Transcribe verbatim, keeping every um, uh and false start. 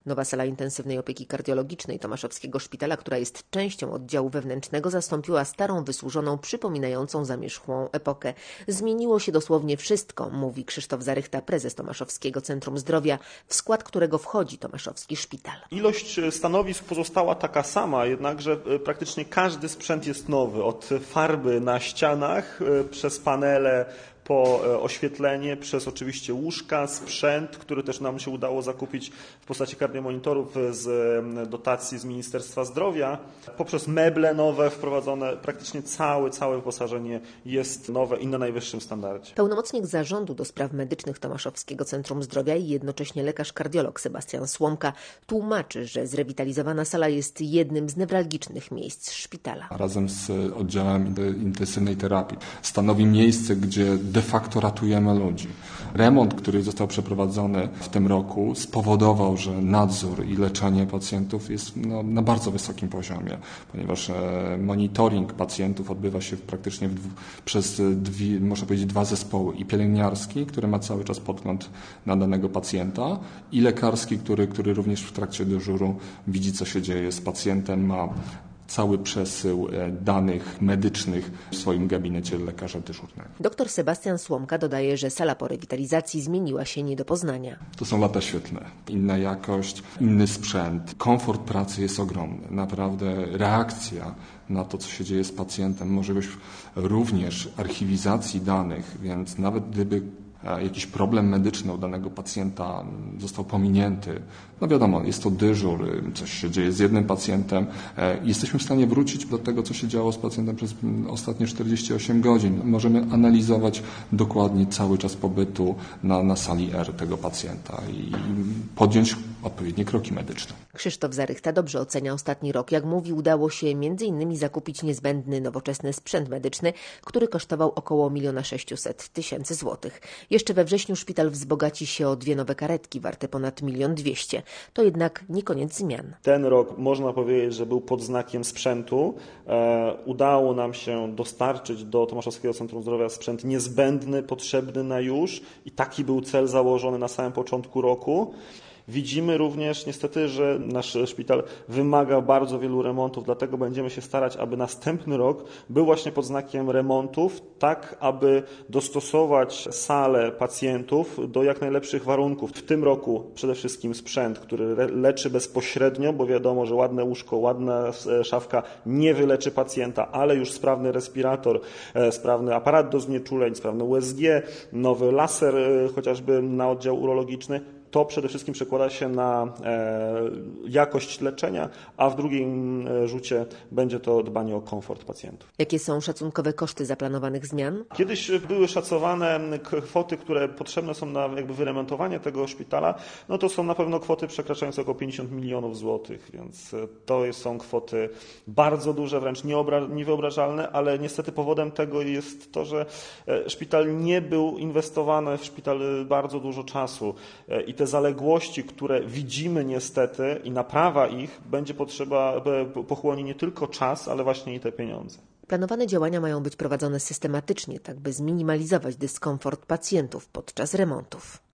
Nowa sala intensywnej opieki kardiologicznej Tomaszowskiego Szpitala, która jest częścią oddziału wewnętrznego, zastąpiła starą, wysłużoną, przypominającą zamierzchłą epokę. Zmieniło się dosłownie wszystko, mówi Krzysztof Zarychta, prezes Tomaszowskiego Centrum Zdrowia, w skład którego wchodzi Tomaszowski Szpital. Ilość stanowisk pozostała taka sama, jednakże praktycznie każdy sprzęt jest nowy. Od farby na ścianach, przez panele, po oświetlenie, przez oczywiście łóżka, sprzęt, który też nam się udało zakupić w postaci kardiomonitorów z dotacji z Ministerstwa Zdrowia, poprzez meble nowe wprowadzone, praktycznie całe, całe wyposażenie jest nowe i na najwyższym standardzie. Pełnomocnik zarządu do spraw medycznych Tomaszowskiego Centrum Zdrowia i jednocześnie lekarz kardiolog Sebastian Słomka tłumaczy, że zrewitalizowana sala jest jednym z newralgicznych miejsc szpitala. Razem z oddziałem intensywnej terapii stanowi miejsce, gdzie de facto ratujemy ludzi. Remont, który został przeprowadzony w tym roku, spowodował, że nadzór i leczenie pacjentów jest no, na bardzo wysokim poziomie, ponieważ e, monitoring pacjentów odbywa się w, praktycznie w, przez dwie, można powiedzieć, dwa zespoły. I pielęgniarski, który ma cały czas podgląd na danego pacjenta, i lekarski, który, który również w trakcie dyżuru widzi, co się dzieje z pacjentem, ma cały przesył danych medycznych w swoim gabinecie lekarza dyżurnego. Doktor Sebastian Słomka dodaje, że sala po rewitalizacji zmieniła się nie do poznania. To są lata świetlne. Inna jakość, inny sprzęt. Komfort pracy jest ogromny. Naprawdę reakcja na to, co się dzieje z pacjentem, możliwość również archiwizacji danych, więc nawet gdyby jakiś problem medyczny u danego pacjenta został pominięty. No wiadomo, jest to dyżur, coś się dzieje z jednym pacjentem. Jesteśmy w stanie wrócić do tego, co się działo z pacjentem przez ostatnie czterdzieści osiem godzin. Możemy analizować dokładnie cały czas pobytu na, na sali R tego pacjenta i podjąć odpowiednie kroki medyczne. Krzysztof Zarychta dobrze ocenia ostatni rok. Jak mówi, udało się między innymi zakupić niezbędny, nowoczesny sprzęt medyczny, który kosztował około miliona sześciuset tysięcy złotych. Jeszcze we wrześniu szpital wzbogaci się o dwie nowe karetki warte ponad milion dwieście. To jednak nie koniec zmian. Ten rok można powiedzieć, że był pod znakiem sprzętu. E, udało nam się dostarczyć do Tomaszowskiego Centrum Zdrowia sprzęt niezbędny, potrzebny na już i taki był cel założony na samym początku roku. Widzimy również niestety, że nasz szpital wymaga bardzo wielu remontów, dlatego będziemy się starać, aby następny rok był właśnie pod znakiem remontów, tak aby dostosować salę pacjentów do jak najlepszych warunków. W tym roku przede wszystkim sprzęt, który leczy bezpośrednio, bo wiadomo, że ładne łóżko, ładna szafka nie wyleczy pacjenta, ale już sprawny respirator, sprawny aparat do znieczuleń, sprawny U S G, nowy laser chociażby na oddział urologiczny. To przede wszystkim przekłada się na e, jakość leczenia, a w drugim rzucie będzie to dbanie o komfort pacjentów. Jakie są szacunkowe koszty zaplanowanych zmian? Kiedyś były szacowane kwoty, które potrzebne są na jakby wyremontowanie tego szpitala. No to są na pewno kwoty przekraczające około pięćdziesiąt milionów złotych, więc to są kwoty bardzo duże, wręcz niewyobrażalne, ale niestety powodem tego jest to, że szpital nie był inwestowany w szpital bardzo dużo czasu i te zaległości, które widzimy niestety i naprawa ich będzie potrzeba, pochłonie nie tylko czas, ale właśnie i te pieniądze. Planowane działania mają być prowadzone systematycznie, tak by zminimalizować dyskomfort pacjentów podczas remontów.